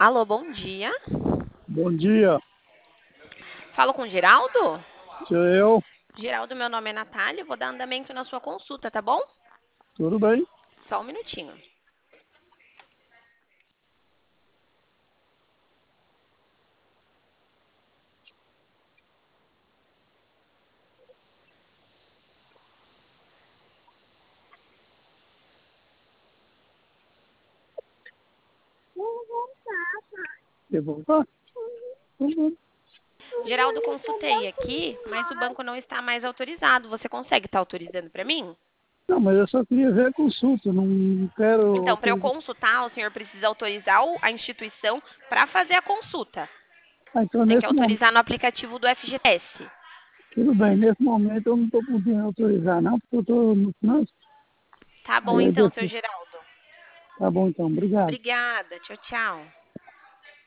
Alô, bom dia. Bom dia, Falo com o Geraldo? sou eu, Geraldo, meu nome é Natália. Vou dar andamento na sua consulta, tá bom? tudo bem? Só um minutinho. Quer voltar? Uhum. Geraldo, consultei aqui, mas o banco não está mais autorizado. Você consegue estar autorizando para mim? Não, mas eu só queria ver a consulta, não quero Então, para eu autorizar. consultar, o senhor precisa autorizar a instituição para fazer a consulta. Ah, então, Tem que nesse momento, autorizar no aplicativo do FGTS. tudo bem, nesse momento eu não estou podendo autorizar, não, porque eu estou no trânsito. Tá Aí bom eu então, seu deixo. Geraldo. Tá bom, então, obrigado. Obrigada. Tchau, tchau.